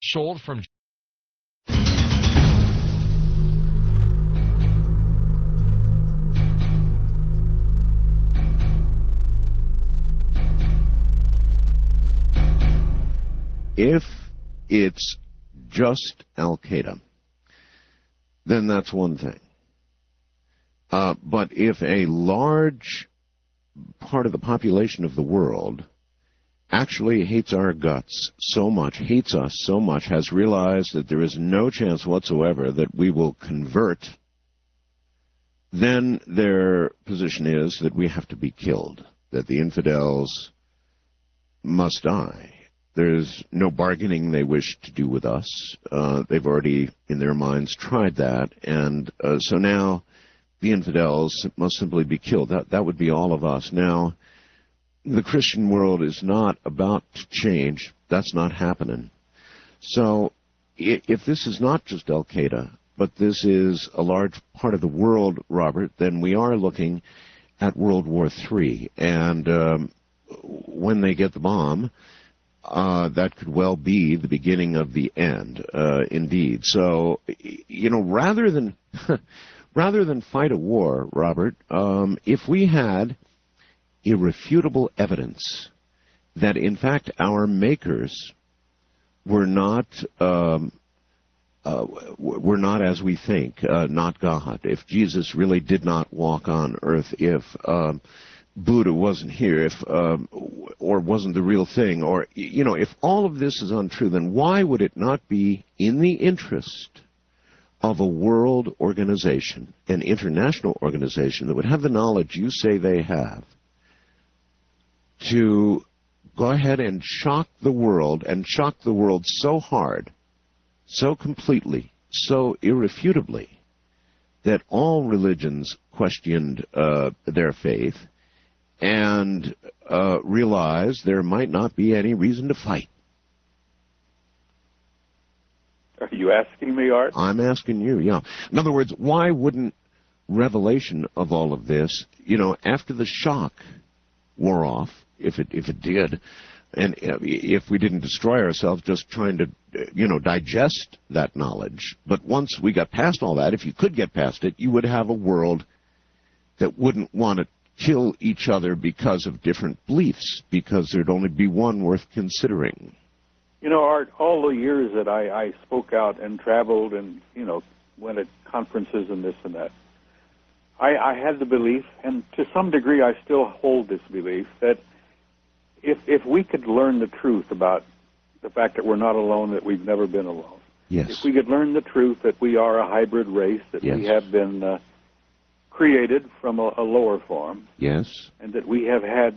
sold from If it's just Al-Qaeda, then that's one thing. But if a large part of the population of the world actually hates our guts so much, hates us so much, has realized that there is no chance whatsoever that we will convert, then their position is that we have to be killed, that the infidels must die. There's no bargaining they wish to do with us. They've already, in their minds, tried that, and so now the infidels must simply be killed. That would be all of us. Now, the Christian world is not about to change. That's not happening. So if this is not just Al-Qaeda, but this is a large part of the world, Robert, then we are looking at World War III. And when they get the bomb, that could well be the beginning of the end, indeed. So, you know, rather than fight a war, Robert, if we had irrefutable evidence that, in fact, our makers were not as we think, not God. If Jesus really did not walk on earth, if Buddha wasn't here, if or wasn't the real thing, or, you know, if all of this is untrue, then why would it not be in the interest of a world organization, an international organization that would have the knowledge you say they have, to go ahead and shock the world, and shock the world so hard, so completely, so irrefutably, that all religions questioned their faith and realized there might not be any reason to fight? Are you asking me, Art? I'm asking you, yeah. In other words, why wouldn't revelation of all of this, you know, after the shock wore off, if it did, and if we didn't destroy ourselves just trying to, you know, digest that knowledge, but once we got past all that, if you could get past it, you would have a world that wouldn't want to kill each other because of different beliefs, because there'd only be one worth considering. You know, Art, all the years that I spoke out and traveled and, you know, went at conferences and this and that, I had the belief, and to some degree I still hold this belief, that if we could learn the truth about the fact that we're not alone, that we've never been alone, yes, if we could learn the truth that we are a hybrid race, that yes, we have been created from a lower form, yes, and that we have had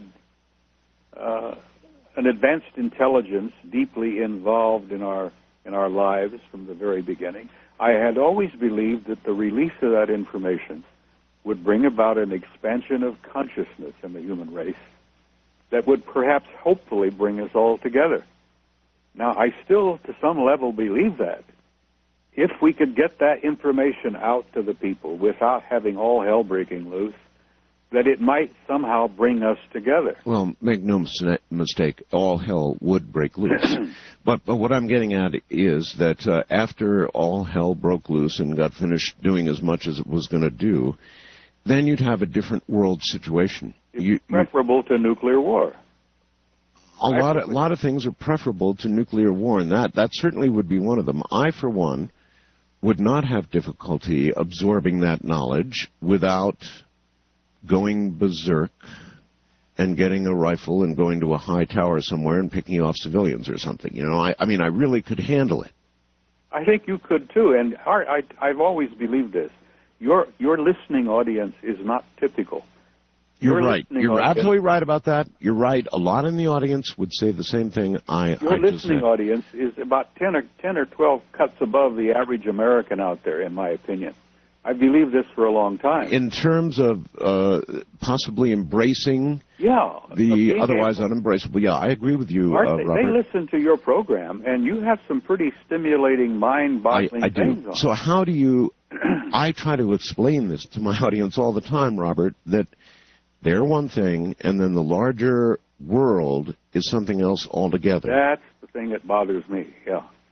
an advanced intelligence deeply involved in our lives from the very beginning, I had always believed that the release of that information would bring about an expansion of consciousness in the human race that would perhaps hopefully bring us all together. Now, I still, to some level, believe that. If we could get that information out to the people without having all hell breaking loose, that it might somehow bring us together. Well, make no mistake, all hell would break loose. But what I'm getting at is that after all hell broke loose and got finished doing as much as it was going to do, then you'd have a different world situation. It's preferable to nuclear war. A lot of things are preferable to nuclear war, and that certainly would be one of them. I, for one, would not have difficulty absorbing that knowledge without going berserk and getting a rifle and going to a high tower somewhere and picking off civilians or something. You know, I mean, I really could handle it. I think you could too, and I've always believed this. Your listening audience is not typical. You're right. You're absolutely right about that. You're right. A lot in the audience would say the same thing. Your listening audience is about 10 or 12 cuts above the average American out there, in my opinion. I believe this for a long time. In terms of possibly embracing the otherwise unembraceable, yeah, I agree with you, Robert. Robert. They listen to your program, and you have some pretty stimulating, mind-boggling things on. So how do you... I try to explain this to my audience all the time, Robert, that they're one thing, and then the larger world is something else altogether. That's the thing that bothers me, yeah.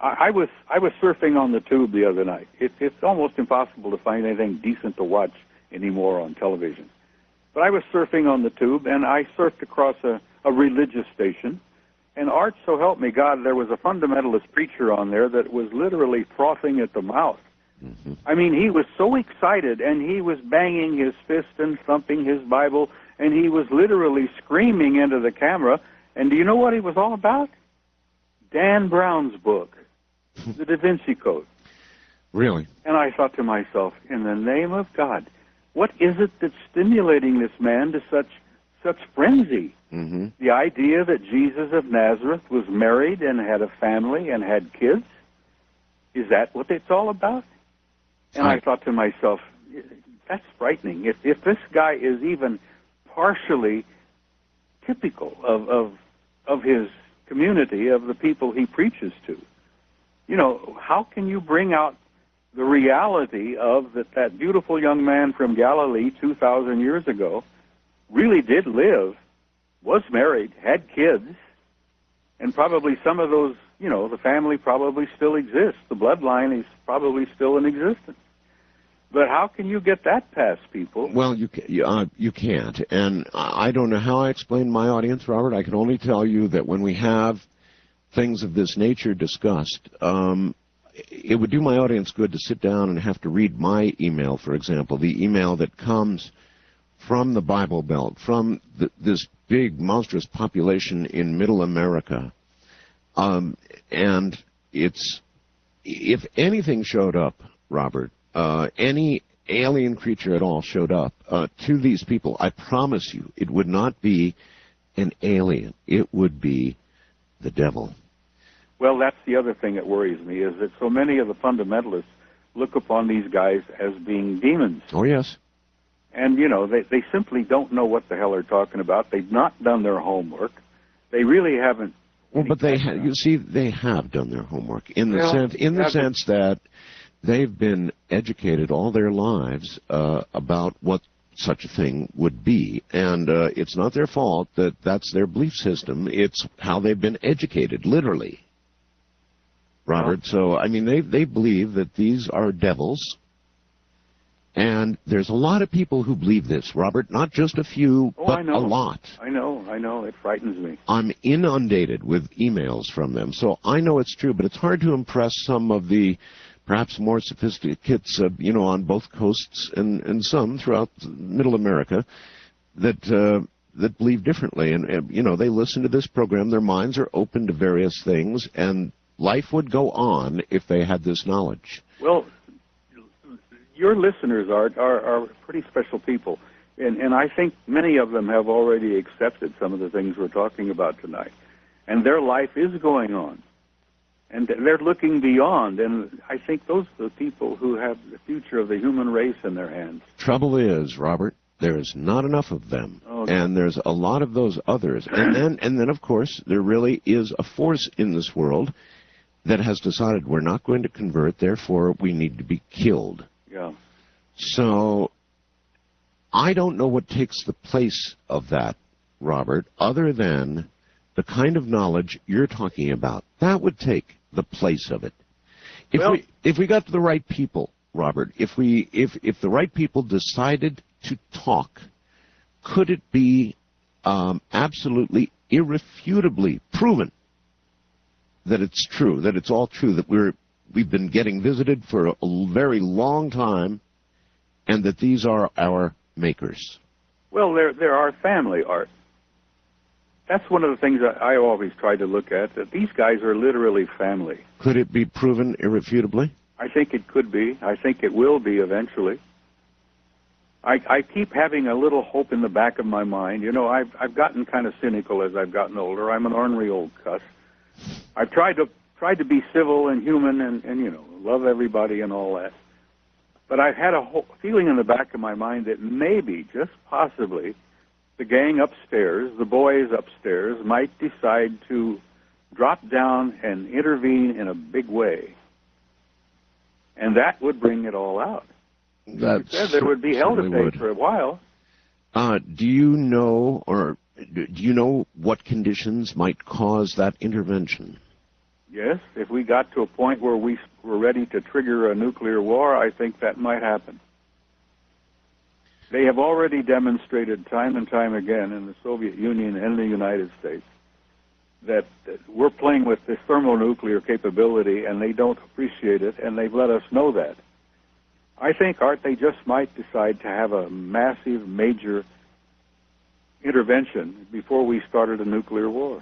I was surfing on the tube the other night. It's almost impossible to find anything decent to watch anymore on television. But I was surfing on the tube, and I surfed across a religious station. And Art, so help me God, there was a fundamentalist preacher on there that was literally frothing at the mouth. Mm-hmm. I mean, he was so excited, and he was banging his fist and thumping his Bible, and he was literally screaming into the camera. And do you know what he was all about? Dan Brown's book, The Da Vinci Code. Really? And I thought to myself, in the name of God, what is it that's stimulating this man to such frenzy? Mm-hmm. The idea that Jesus of Nazareth was married and had a family and had kids? Is that what it's all about? And I thought to myself, that's frightening. If this guy is even partially typical of his community, of the people he preaches to, you know, how can you bring out the reality of that beautiful young man from Galilee 2,000 years ago really did live, was married, had kids, and probably some of those, you know, the family probably still exists. The bloodline is probably still in existence. But how can you get that past people? Well, you can't. And I don't know how I explain my audience, Robert. I can only tell you that when we have things of this nature discussed, it would do my audience good to sit down and have to read my email, for example, the email that comes from the Bible Belt, from this big, monstrous population in Middle America. And it's, if anything showed up, Robert, any alien creature at all showed up to these people, I promise you, it would not be an alien. It would be the devil. Well, that's the other thing that worries me, is that so many of the fundamentalists look upon these guys as being demons. Oh, yes. And, you know, they simply don't know what the hell they're talking about. They've not done their homework. They really haven't. Well, but you see, they have done their homework in the sense that they've been educated all their lives about what such a thing would be. And it's not their fault that that's their belief system. It's how they've been educated, literally. Robert, so, I mean, they believe that these are devils. And there's a lot of people who believe this, Robert, not just a few, but a lot. I know. It frightens me. I'm inundated with emails from them, so I know it's true, but it's hard to impress some of the perhaps more sophisticates, you know, on both coasts and some throughout Middle America that believe differently. And, you know, they listen to this program, their minds are open to various things, and life would go on if they had this knowledge. Well, your listeners are pretty special people, and I think many of them have already accepted some of the things we're talking about tonight, and their life is going on, and they're looking beyond, and I think those are the people who have the future of the human race in their hands. Trouble is, Robert, there's not enough of them, and there's a lot of those others, and then of course there really is a force in this world that has decided we're not going to convert, therefore we need to be killed. Yeah. So I don't know what takes the place of that, Robert, other than the kind of knowledge you're talking about. That would take the place of it. If we got to the right people, Robert, if the right people decided to talk, could it be absolutely irrefutably proven that it's true, that it's all true, that we've been getting visited for a very long time, and that these are our makers? Well, there are family, Art. That's one of the things that I always try to look at, that these guys are literally family. Could it be proven irrefutably? I think it could be. I think it will be eventually. I keep having a little hope in the back of my mind. You know, I've gotten kind of cynical as I've gotten older. I'm an ornery old cuss. I've tried to be civil and human and you know, love everybody and all that. But I've had a feeling in the back of my mind that maybe, just possibly, the gang upstairs, the boys upstairs, might decide to drop down and intervene in a big way. And that would bring it all out. You said there would be hell to pay for a while. Do you know what conditions might cause that intervention? Yes, if we got to a point where we were ready to trigger a nuclear war, I think that might happen. They have already demonstrated time and time again in the Soviet Union and the United States that we're playing with this thermonuclear capability, and they don't appreciate it, and they've let us know that. I think, Art, they just might decide to have a massive, major intervention before we started a nuclear war.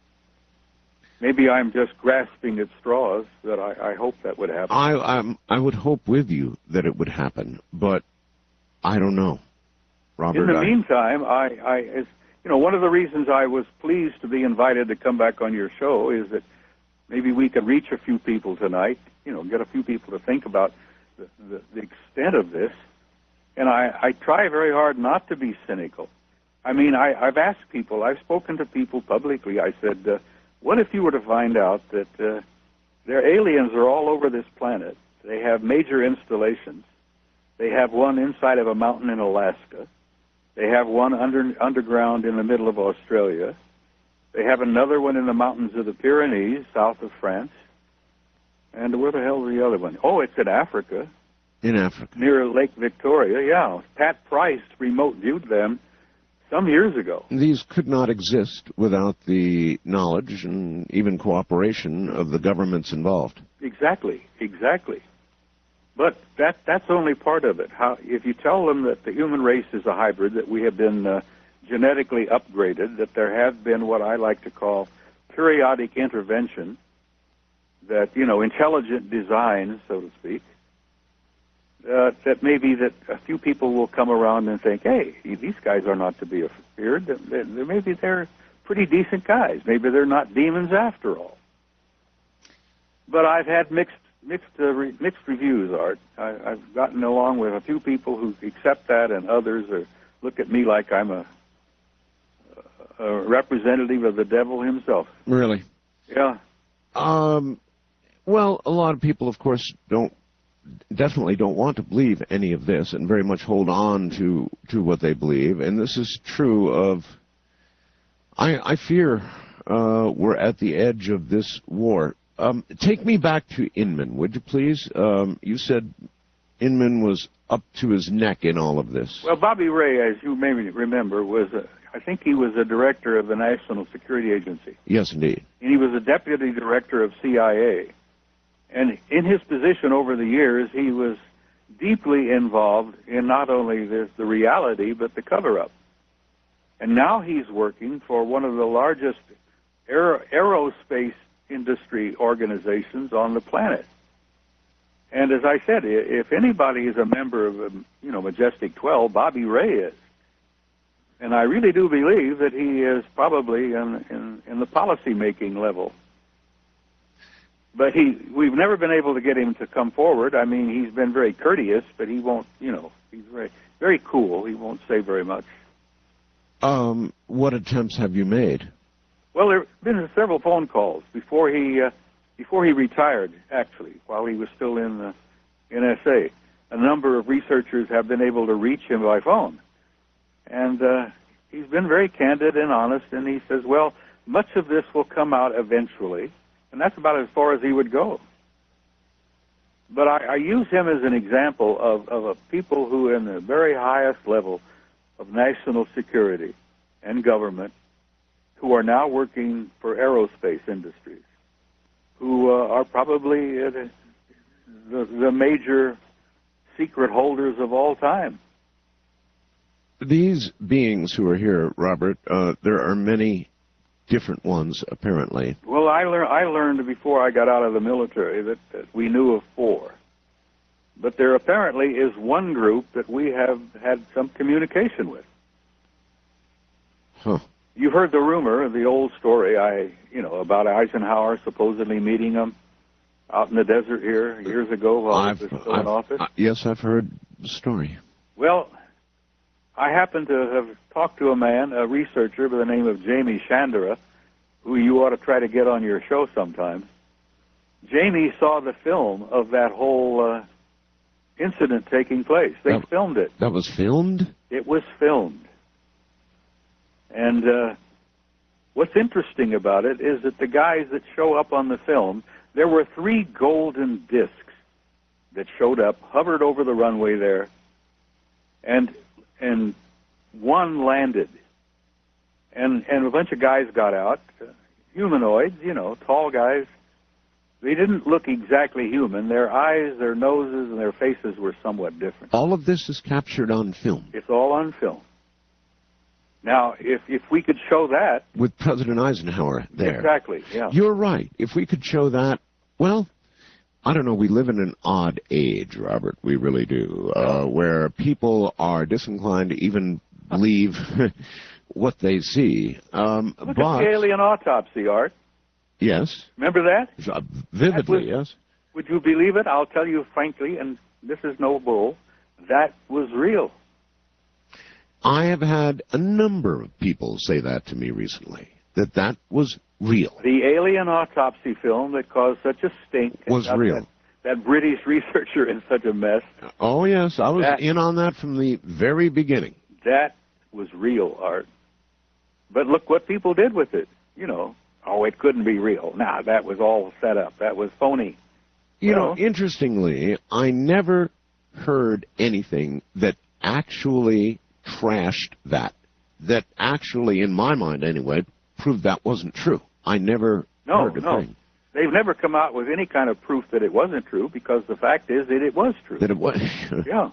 Maybe I'm just grasping at straws, that I hope that would happen. I would hope with you that it would happen, but I don't know, Robert. In the meantime, one of the reasons I was pleased to be invited to come back on your show is that maybe we could reach a few people tonight, get a few people to think about the extent of this. And I try very hard not to be cynical. I mean, I've asked people, I've spoken to people publicly. I said, what if you were to find out that their aliens are all over this planet? They have major installations. They have one inside of a mountain in Alaska. They have one underground in the middle of Australia. They have another one in the mountains of the Pyrenees, south of France. And where the hell is the other one? Oh, it's in Africa. In Africa. Near Lake Victoria, yeah. Pat Price remote viewed them some years ago. These could not exist without the knowledge and even cooperation of the governments involved. Exactly. But that's only part of it. If you tell them that the human race is a hybrid, that we have been genetically upgraded, that there have been what I like to call periodic intervention, that, intelligent design, so to speak, that maybe that a few people will come around and think, hey, these guys are not to be feared. Maybe they're pretty decent guys. Maybe they're not demons after all. But I've had mixed reviews, Art. I've gotten along with a few people who accept that, and others look at me like I'm a representative of the devil himself. Really? Yeah. Well, a lot of people, of course, definitely don't want to believe any of this, and very much hold on to what they believe. And this is true of. I fear we're at the edge of this war. Take me back to Inman, would you please? You said Inman was up to his neck in all of this. Well, Bobby Ray, as you may remember, I think he was a director of the National Security Agency. Yes, indeed. And he was a deputy director of CIA. And in his position over the years, he was deeply involved in not only the reality, but the cover-up. And now he's working for one of the largest aerospace industry organizations on the planet. And as I said, if anybody is a member of, Majestic 12, Bobby Ray is. And I really do believe that he is probably in the policy-making level. But we've never been able to get him to come forward. I mean, he's been very courteous, but he won't, he's very, very cool. He won't say very much. What attempts have you made? Well, there have been several phone calls before he retired, actually, while he was still in the NSA. A number of researchers have been able to reach him by phone. And he's been very candid and honest, and he says, well, much of this will come out eventually, and that's about as far as he would go. But I use him as an example of people who, in the very highest level of national security and government, who are now working for aerospace industries, who are probably the major secret holders of all time. These beings who are here, Robert, there are many different ones, apparently. Well, I learned before I got out of the military that we knew of 4. But there apparently is one group that we have had some communication with. Huh. You've heard the rumor, the old story, about Eisenhower supposedly meeting them out in the desert here years ago while he was still in office? Yes, I've heard the story. Well, I happen to have talked to a researcher by the name of Jamie Chandra, who you ought to try to get on your show sometime. Jamie saw the film of that whole incident taking place. They filmed it. That was filmed? It was filmed. And What's interesting about it is that the guys that show up on the film, there were 3 golden discs that showed up, hovered over the runway there, and one landed. And a bunch of guys got out, humanoids, you know, tall guys. They didn't look exactly human. Their eyes, their noses, and their faces were somewhat different. All of this is captured on film. It's all on film. Now, if we could show that... With President Eisenhower there. Exactly, yeah. You're right. If we could show that, well, I don't know, we live in an odd age, Robert, we really do, where people are disinclined to even believe what they see. Look at the alien autopsy, Art. Yes. Remember that? Vividly, yes. Would you believe it? I'll tell you frankly, and this is no bull, that was real. I have had a number of people say that to me recently, that was real. The alien autopsy film that caused such a stink was real. That British researcher in such a mess. Oh, yes, I was in on that from the very beginning. That was real, Art. But look what people did with it. You know, oh, it couldn't be real. Nah, that was all set up. That was phony. You know, interestingly, I never heard anything that actually trashed that actually, in my mind anyway, proved that wasn't true. I never heard a thing. They've never come out with any kind of proof that it wasn't true, because the fact is that it was true. That it was. Yeah.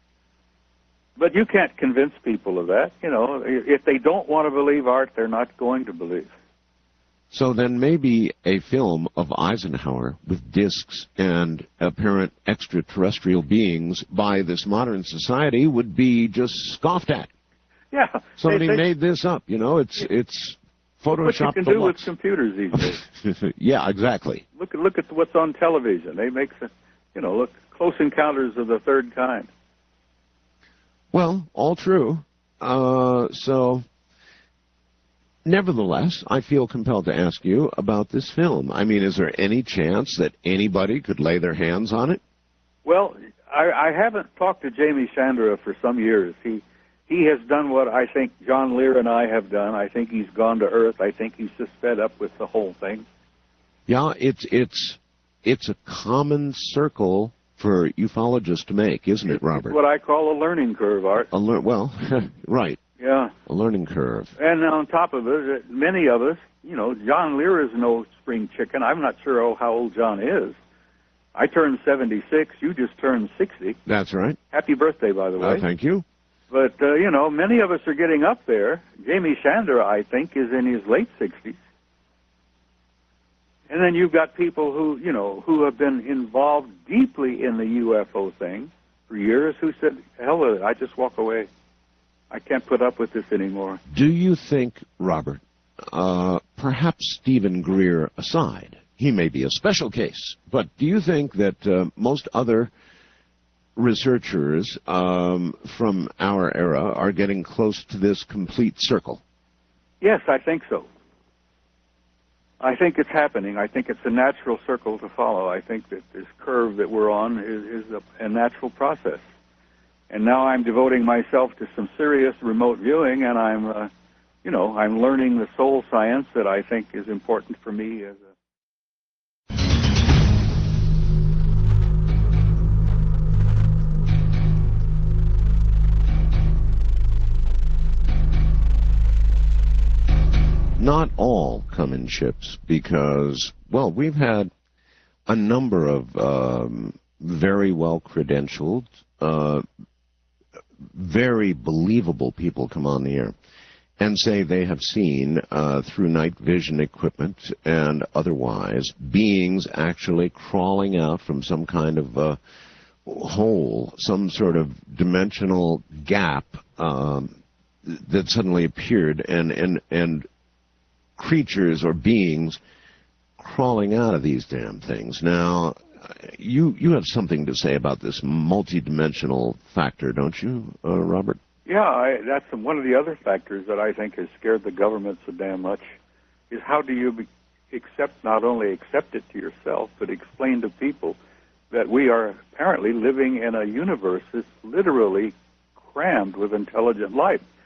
But you can't convince people of that. You know, if they don't want to believe, Art, they're not going to believe. So then maybe a film of Eisenhower with discs and apparent extraterrestrial beings by this modern society would be just scoffed at. Yeah. Somebody made this up, you know, it's Photoshop. What you can do with computers these days. Yeah, exactly. Look at what's on television. They make, you know, look, Close Encounters of the Third Kind. Well, all true. So, nevertheless, I feel compelled to ask you about this film. I mean, is there any chance that anybody could lay their hands on it? Well, I haven't talked to Jamie Sandra for some years. He has done what I think John Lear and I have done. I think he's gone to Earth. I think he's just fed up with the whole thing. Yeah, it's a common circle for ufologists to make, isn't it, Robert? It's what I call a learning curve, Art. Well, right. Yeah. A learning curve. And on top of it, many of us, you know, John Lear is no spring chicken. I'm not sure how old John is. I turned 76. You just turned 60. That's right. Happy birthday, by the way. Thank you. But, you know, many of us are getting up there. Jamie Sandra, I think, is in his late 60s. And then you've got people who, you know, who have been involved deeply in the UFO thing for years who said, hell with it, I just walk away. I can't put up with this anymore. Do you think, Robert, perhaps Stephen Greer aside, he may be a special case, but do you think that most other researchers from our era are getting close to this complete circle? Yes, I think so. I think it's happening. I think it's a natural circle to follow. I think that this curve that we're on is a natural process. And now I'm devoting myself to some serious remote viewing, and I'm, you know, I'm learning the soul science that I think is important for me as a... Not all come in ships because, well, we've had a number of very well-credentialed, very believable people come on the air and say they have seen, through night vision equipment and otherwise, beings actually crawling out from some kind of hole, some sort of dimensional gap that suddenly appeared, and creatures or beings crawling out of these damn things. Now, you have something to say about this multidimensional factor, don't you, Robert? Yeah, that's one of the other factors that I think has scared the government so damn much, is how do you not only accept it to yourself, but explain to people that we are apparently living in a universe that's literally crammed with intelligent life.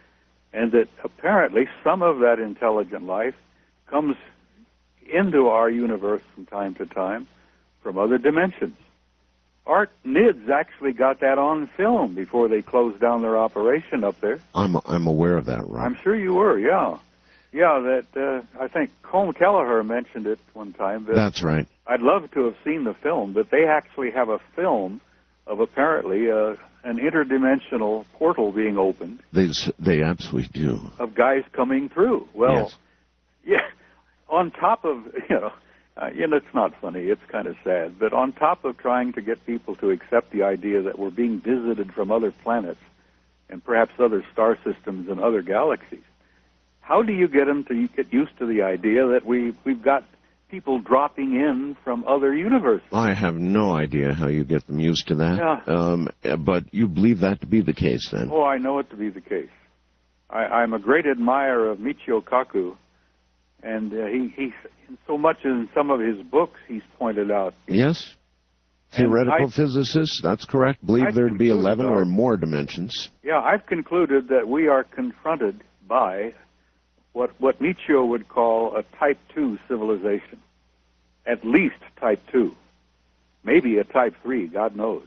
and that apparently some of that intelligent life comes into our universe from time to time from other dimensions. Art NIDS actually got that on film before they closed down their operation up there. I'm aware of that, Rob. I'm sure you were, yeah. Yeah, that I think Colm Kelleher mentioned it one time. That's right. I'd love to have seen the film, but they actually have a film of apparently an interdimensional portal being opened. They absolutely do. Of guys coming through. Well, yes. yeah, on top of, it's not funny, it's kind of sad, but on top of trying to get people to accept the idea that we're being visited from other planets and perhaps other star systems and other galaxies, how do you get them to get used to the idea that we've got people dropping in from other universes? I have no idea how you get them used to that. Yeah. But you believe that to be the case, then? Oh, I know it to be the case. I'm a great admirer of Michio Kaku, and he so much in some of his books he's pointed out. Yes. Theoretical physicists, that's correct, believe there'd be 11 or more dimensions. Yeah, I've concluded that we are confronted by what Michio would call a Type 2 civilization. At least Type 2. Maybe a Type 3, God knows.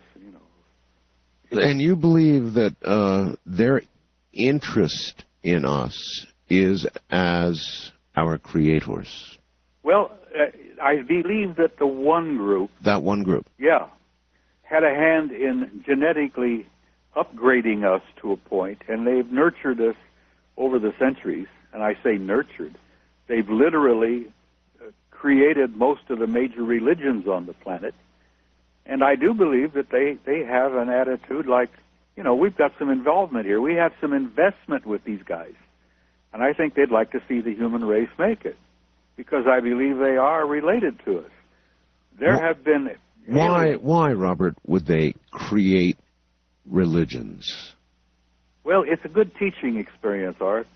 And you believe that their interest in us is as our creators? Well, I believe that the one group... That one group? Yeah. Had a hand in genetically upgrading us to a point, and they've nurtured us over the centuries. And I say nurtured. They've literally created most of the major religions on the planet. And I do believe that they have an attitude like, we've got some involvement here. We have some investment with these guys. And I think they'd like to see the human race make it, because I believe they are related to us. There have been... Why, Robert, would they create religions? Well, it's a good teaching experience, Art.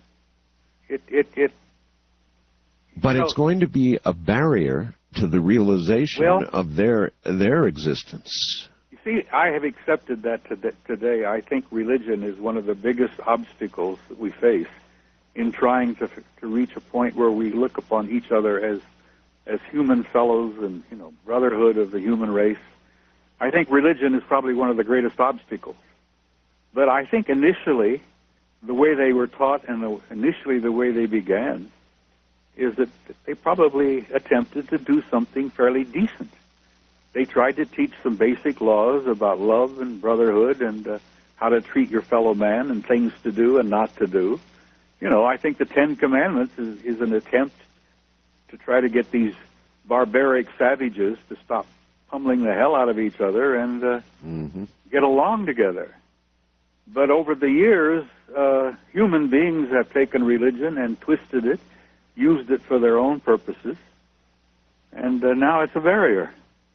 But it's going to be a barrier to the realization of their existence. You see, I have accepted that today. I think religion is one of the biggest obstacles that we face in trying to reach a point where we look upon each other as human fellows and, brotherhood of the human race. I think religion is probably one of the greatest obstacles. But I think initially, the way they were taught and initially the way they began is that they probably attempted to do something fairly decent. They tried to teach some basic laws about love and brotherhood and how to treat your fellow man and things to do and not to do. I think the Ten Commandments is an attempt to try to get these barbaric savages to stop pummeling the hell out of each other and get along together. But over the years, human beings have taken religion and twisted it, used it for their own purposes, and now it's a barrier.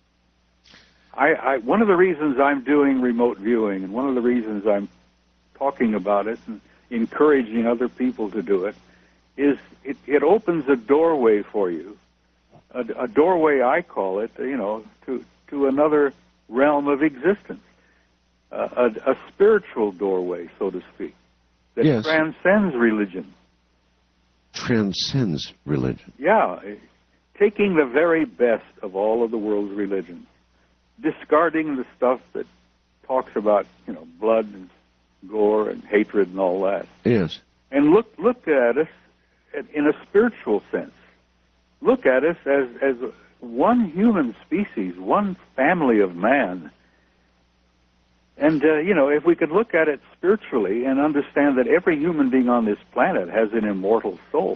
One of the reasons I'm doing remote viewing, and one of the reasons I'm talking about it and encouraging other people to do it, is it opens a doorway for you, a doorway, I call it, to another realm of existence. A spiritual doorway, so to speak, that transcends religion. Transcends religion. Yeah, taking the very best of all of the world's religions, discarding the stuff that talks about, blood and gore and hatred and all that. Yes. And look at us in a spiritual sense. Look at us as one human species, one family of man. And, if we could look at it spiritually and understand that every human being on this planet has an immortal soul.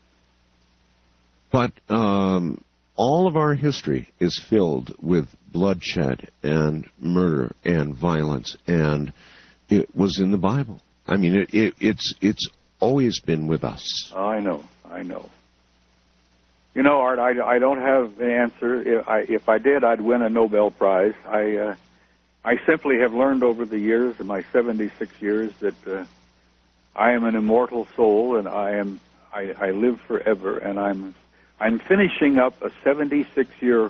But all of our history is filled with bloodshed and murder and violence, and it was in the Bible. I mean, it's always been with us. I know. Art, I don't have the answer. If I did, I'd win a Nobel Prize. I simply have learned over the years, in my 76 years, that I am an immortal soul, and I live forever, and I'm finishing up a 76-year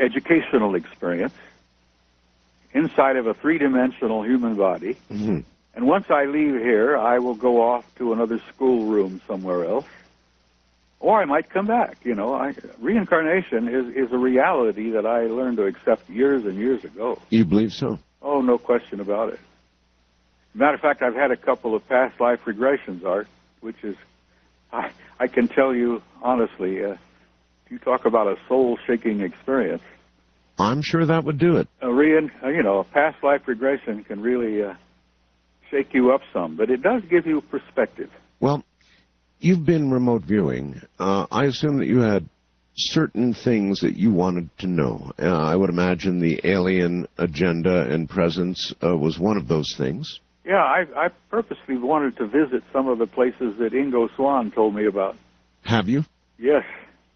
educational experience inside of a three-dimensional human body, And once I leave here, I will go off to another schoolroom somewhere else, or I might come back. Reincarnation is a reality that I learned to accept years and years ago. You believe so? Oh, no question about it. Matter of fact, I've had a couple of past life regressions, Art, which is, I can tell you honestly, you talk about a soul-shaking experience. I'm sure that would do it. A past life regression can really shake you up some, but it does give you perspective. Well, you've been remote viewing. I assume that you had certain things that you wanted to know. I would imagine the alien agenda and presence was one of those things. Yeah, I purposely wanted to visit some of the places that Ingo Swann told me about. Have you? Yes.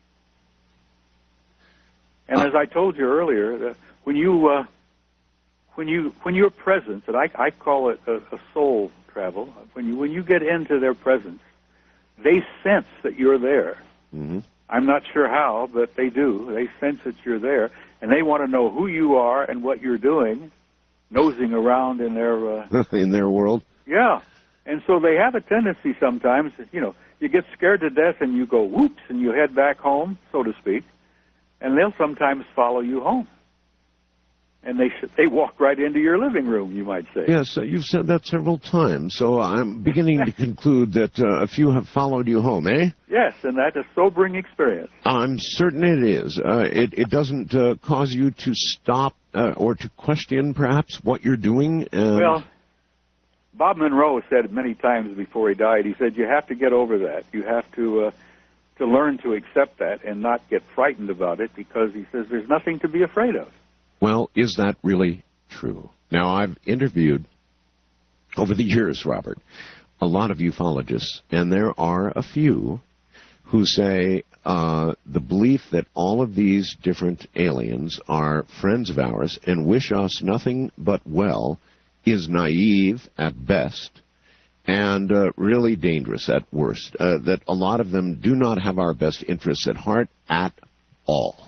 And as I told you earlier, when you're present, and I call it a soul travel. When you get into their presence, they sense that you're there. Mm-hmm. I'm not sure how, but they do. They sense that you're there, and they want to know who you are and what you're doing, nosing around in their in their world. Yeah, and so they have a tendency sometimes. You get scared to death and you go whoops and you head back home, so to speak. And they'll sometimes follow you home. And they walk right into your living room, you might say. Yes, you've said that several times, so I'm beginning to conclude that a few have followed you home, eh? Yes, and that's a sobering experience. I'm certain it is. It doesn't cause you to stop or to question, perhaps, what you're doing? Well, Bob Monroe said many times before he died, he said, you have to get over that. You have to learn to accept that and not get frightened about it, because he says there's nothing to be afraid of. Well, is that really true? Now, I've interviewed, over the years, Robert, a lot of ufologists, and there are a few who say the belief that all of these different aliens are friends of ours and wish us nothing but well is naive at best and really dangerous at worst, that a lot of them do not have our best interests at heart at all.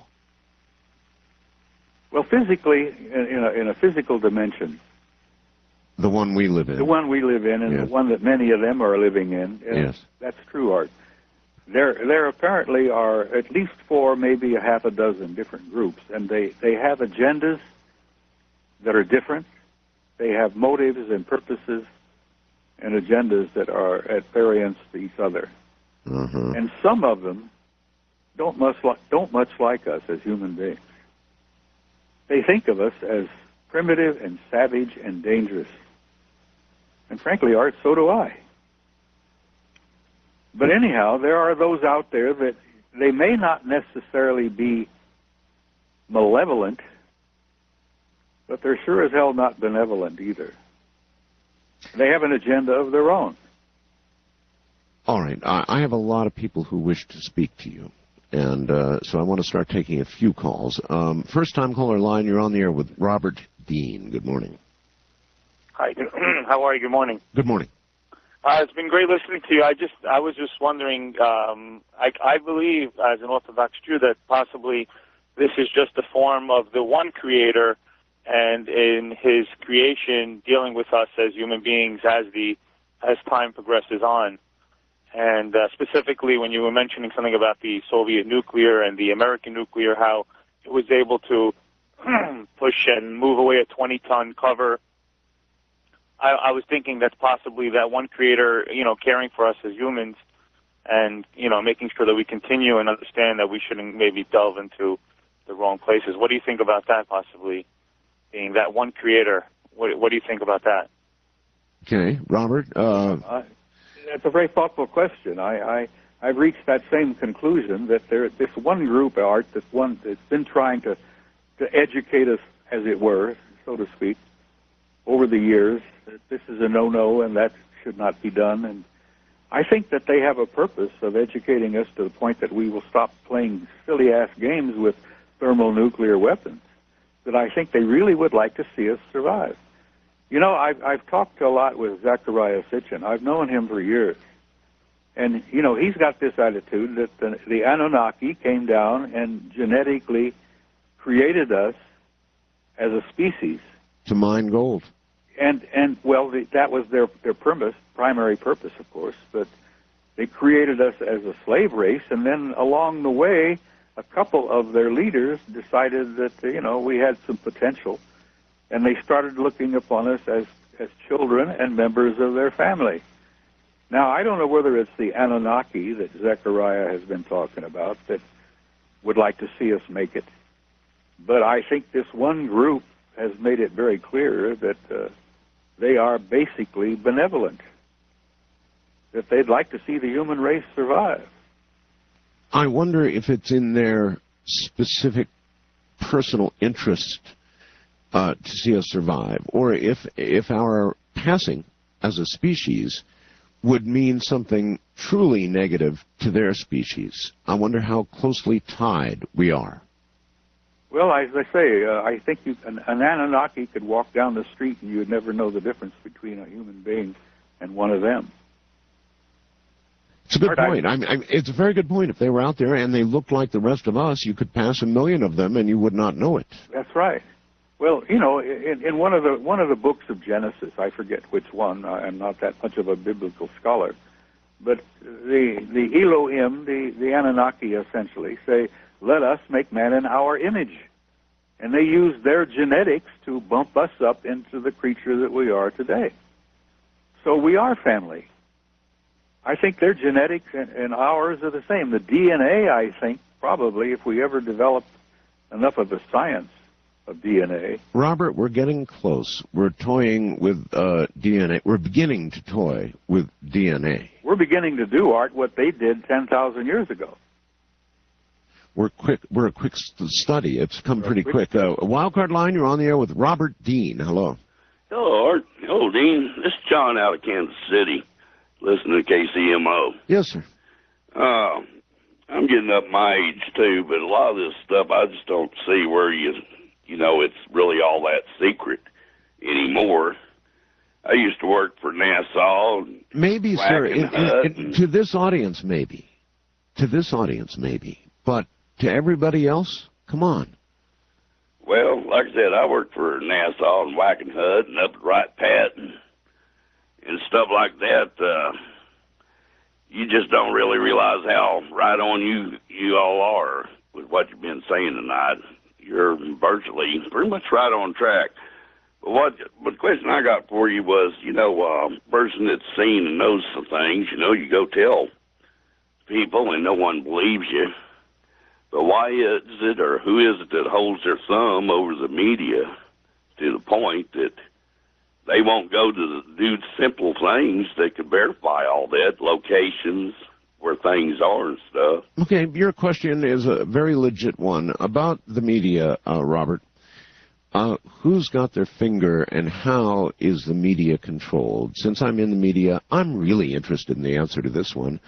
Well, physically, in a physical dimension. The one we live in. The one we live in, and yes. The one that many of them are living in. Yes. That's true, Art. There apparently are at least 4, maybe a half a dozen different groups, and they have agendas that are different. They have motives and purposes and agendas that are at variance to each other. Uh-huh. And some of them don't much like us as human beings. They think of us as primitive and savage and dangerous. And frankly, Art, so do I. But anyhow, there are those out there that they may not necessarily be malevolent, but they're sure as hell not benevolent either. They have an agenda of their own. All right. I have a lot of people who wish to speak to you. And so I want to start taking a few calls. First-time caller line, you're on the air with Robert Dean. Good morning. Hi. How are you? Good morning. Good morning. It's been great listening to you. I was just wondering, I believe, as an Orthodox Jew, that possibly this is just a form of the one Creator, and in His creation dealing with us as human beings as time progresses on. And specifically, when you were mentioning something about the Soviet nuclear and the American nuclear, how it was able to push and move away a 20-ton cover, I was thinking that's possibly that one Creator, caring for us as humans and, making sure that we continue and understand that we shouldn't maybe delve into the wrong places. What do you think about that, possibly being that one Creator? What do you think about that? Okay. Robert? That's a very thoughtful question. I've reached that same conclusion, that this one group, Art, that's been trying to educate us, as it were, so to speak, over the years, that this is a no-no and that should not be done. And I think that they have a purpose of educating us to the point that we will stop playing silly-ass games with thermonuclear weapons, that I think they really would like to see us survive. I've talked a lot with Zecharia Sitchin. I've known him for years. And, he's got this attitude that the Anunnaki came down and genetically created us as a species. To mine gold. And well, that was their primary purpose, of course. But they created us as a slave race, and then along the way, a couple of their leaders decided that we had some potential, and they started looking upon us as children and members of their family. Now, I don't know whether it's the Anunnaki that Zechariah has been talking about that would like to see us make it, but I think this one group has made it very clear that they are basically benevolent, that they'd like to see the human race survive. I wonder if it's in their specific personal interest to see us survive, or if our passing as a species would mean something truly negative to their species. I wonder how closely tied we are. Well, as I say, I think an Anunnaki could walk down the street and you would never know the difference between a human being and one of them. It's a good point. It's a very good point. If they were out there and they looked like the rest of us, you could pass 1 million of them and you would not know it. That's right. Well, in one of the books of Genesis, I forget which one. I'm not that much of a biblical scholar, but the Elohim, the Anunnaki, essentially say, "Let us make man in our image," and they use their genetics to bump us up into the creature that we are today. So we are family. I think their genetics and ours are the same. The DNA, I think, probably, if we ever develop enough of the science of DNA. Robert, we're getting close. We're toying with DNA. We're beginning to toy with DNA. We're beginning to do, Art, what they did 10,000 years ago. We're a quick study. It's come pretty quick. Wildcard line, you're on the air with Robert Dean. Hello. Hello, Art. Hello, Dean. This is John out of Kansas City, listening to KCMO. Yes, sir. I'm getting up my age, too, but a lot of this stuff I just don't see where it's really all that secret anymore. I used to work for NASA. Maybe, sir. To this audience, maybe. To this audience, maybe. But to everybody else, come on. Well, like I said, I worked for NASA and Wackenhut and up at Wright Pat and stuff like that. You just don't really realize how right on you all are with what you've been saying tonight. You're virtually pretty much right on track. But the question I got for you was, a person that's seen and knows some things, you go tell people and no one believes you. But why is it, or who is it that holds their thumb over the media to the point that they won't go to do simple things that could verify all that, locations, where things are and stuff? Okay, your question is a very legit one. About the media, Robert, who's got their finger and how is the media controlled? Since I'm in the media, I'm really interested in the answer to this one.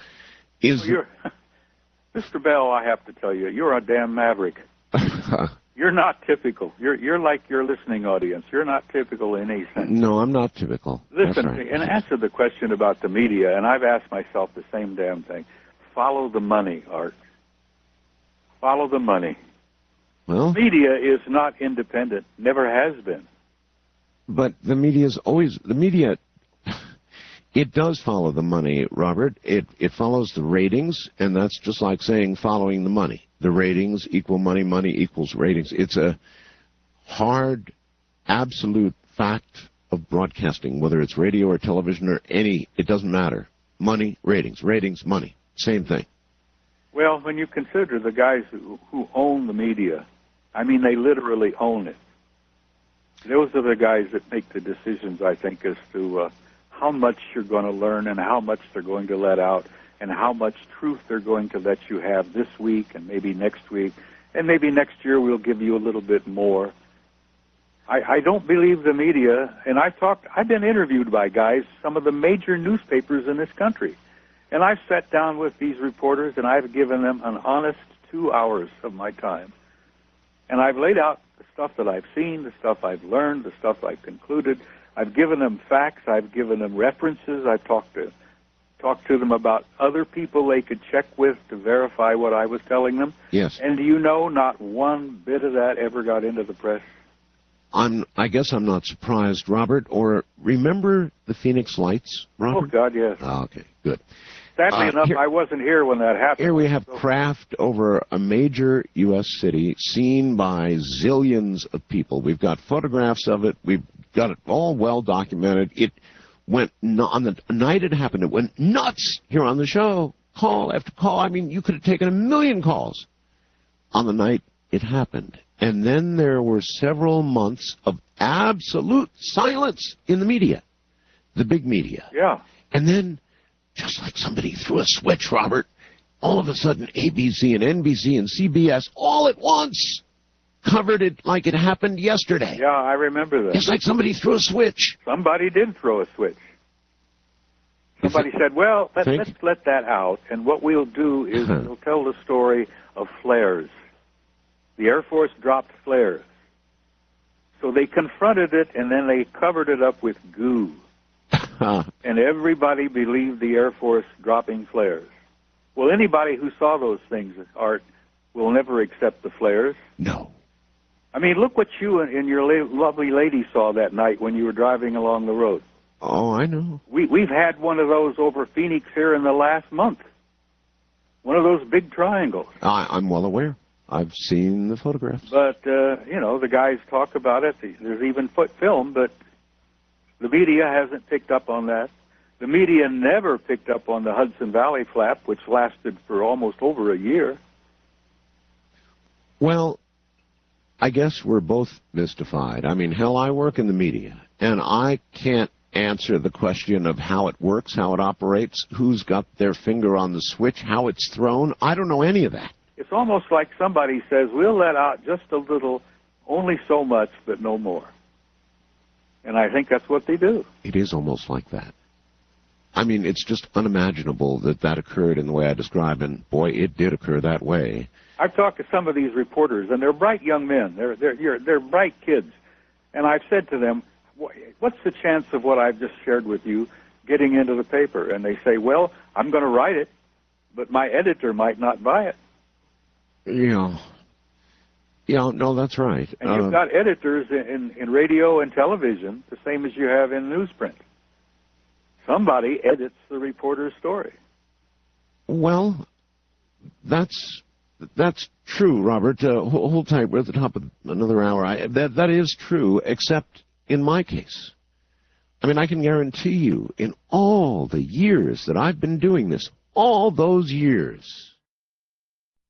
Mr. Bell, I have to tell you, you're a damn maverick. You're not typical. You're like your listening audience. You're not typical in any sense. No, I'm not typical. Listen, That's right. And answer the question about the media, and I've asked myself the same damn thing. Follow the money, Art. Follow the money. Well, media is not independent. Never has been. But the media, it does follow the money, Robert. It follows the ratings, and that's just like saying following the money. The ratings equal money, money equals ratings. It's a hard, absolute fact of broadcasting, whether it's radio or television or it doesn't matter. Money, ratings, money, same thing. Well, when you consider the guys who own the media, I mean, they literally own it. Those are the guys that make the decisions, I think, as to how much you're going to learn and how much they're going to let out and how much truth they're going to let you have this week and maybe next week. And maybe next year we'll give you a little bit more. I don't believe the media, and I've been interviewed by guys, some of the major newspapers in this country. And I've sat down with these reporters and I've given them an honest 2 hours of my time. And I've laid out the stuff that I've seen, the stuff I've learned, the stuff I've concluded. I've given them facts. I've given them references. I've talked to them about other people they could check with to verify what I was telling them. Yes. And do you know, not one bit of that ever got into the press. I guess I'm not surprised, Robert. Or remember the Phoenix Lights, Robert? Oh, God, yes. Oh, okay, good. Sadly enough, here- I wasn't here when that happened. Here we have craft over a major U.S. city seen by zillions of people. We've got photographs of it. We've got it all well documented. It went, on the night it happened, it went nuts here on the show. Call after call. I mean, you could have taken 1 million calls on the night it happened. And then there were several months of absolute silence in the media, the big media. Yeah. And then, just like somebody threw a switch, Robert, all of a sudden ABC and NBC and CBS all at once covered it like it happened yesterday. Yeah, I remember that. It's like somebody threw a switch. Somebody did throw a switch. Somebody said, well, let's let that out, and what we'll do is we'll tell the story of flares. The Air Force dropped flares. So they confronted it, and then they covered it up with goo. And everybody believed the Air Force dropping flares. Well, anybody who saw those things, Art, will never accept the flares. No. I mean, look what you and your lovely lady saw that night when you were driving along the road. Oh, I know. We've had one of those over Phoenix here in the last month. One of those big triangles. I'm well aware. I've seen the photographs. But, the guys talk about it. There's even film, but the media hasn't picked up on that. The media never picked up on the Hudson Valley flap, which lasted for almost over a year. Well, I guess we're both mystified. I mean, hell, I work in the media, and I can't answer the question of how it works, how it operates, who's got their finger on the switch, how it's thrown. I don't know any of that. It's almost like somebody says, we'll let out just a little, only so much, but no more. And I think that's what they do. It is almost like that. I mean, it's just unimaginable that that occurred in the way I described, and boy, it did occur that way. I've talked to some of these reporters, and they're bright young men. They're bright kids. And I've said to them, what's the chance of what I've just shared with you getting into the paper? And they say, well, I'm going to write it, but my editor might not buy it. Yeah, no, that's right. And you've got editors in radio and television, the same as you have in newsprint. Somebody edits the reporter's story. Well, that's true, Robert. Hold tight. We're at the top of another hour. That is true, except in my case. I mean, I can guarantee you, in all the years that I've been doing this, all those years,